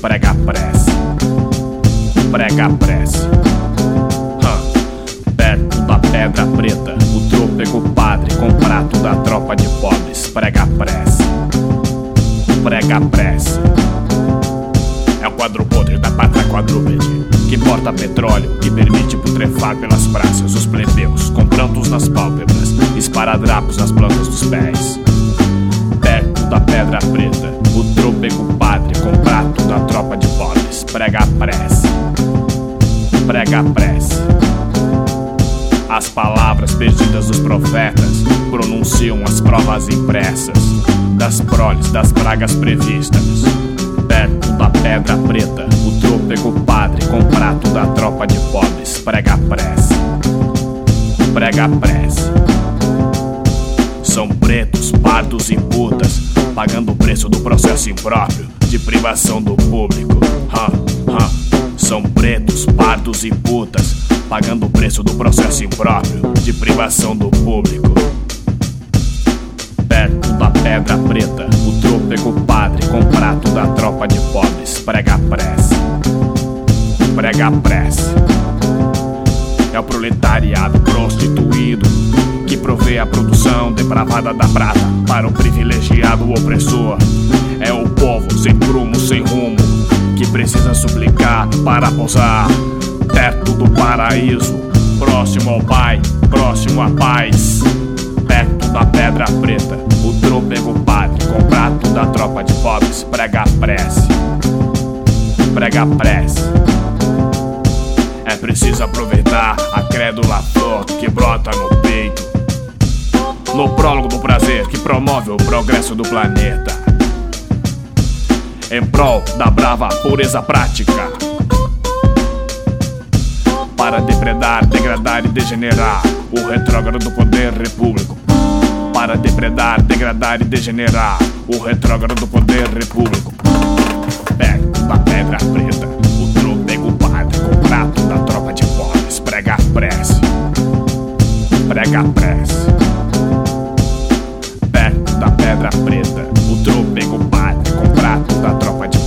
prega prece, prega prece. Perto da pedra preta, o trôpego padre com prato da tropa de pobres, prega prece, prega prece. É o quadro podre da pátria quadrúpede, que porta petróleo, que permite putrefar pelas praças os plebeus, com prantos nas pálpebras, esparadrapos nas plantas dos pés. Perto da pedra preta, o trôpego padre com prato da tropa de pobres, prega prece, prega prece. As palavras perdidas dos profetas pronunciam as provas impressas das proles das pragas previstas. Perto da pedra preta, o trôpego padre com prato da tropa de pobres, prega prece, prega prece. São pretos, pardos e putas, pagando o preço do processo impróprio de privação do público. São pretos, pardos e putas, pagando o preço do processo impróprio de privação do público. Perto da pedra preta, o trôpego padre com prato da tropa de pobres, prega prece, prega prece. É o proletariado prostituído que provê a produção depravada da prata para o privilegiado opressor. É o povo sem prumo, sem rumo, que precisa suplicar para pousar perto do paraíso, próximo ao Pai, próximo à paz. Perto da pedra preta, o trôpego padre com prato da tropa de pobres, prega prece, prega prece. É preciso aproveitar a crédula flor que brota no peito, no prólogo do prazer que promove o progresso do planeta, em prol da brava pureza prática, para depredar, degradar e degenerar o retrógrado poder repúblico. Para depredar, degradar e degenerar o retrógrado poder repúblico. Perto da pedra preta, o trôpego padre com prato da tropa de pobres, prega prece, prega prece. Perto da pedra preta, o trôpego padre com prato da tropa de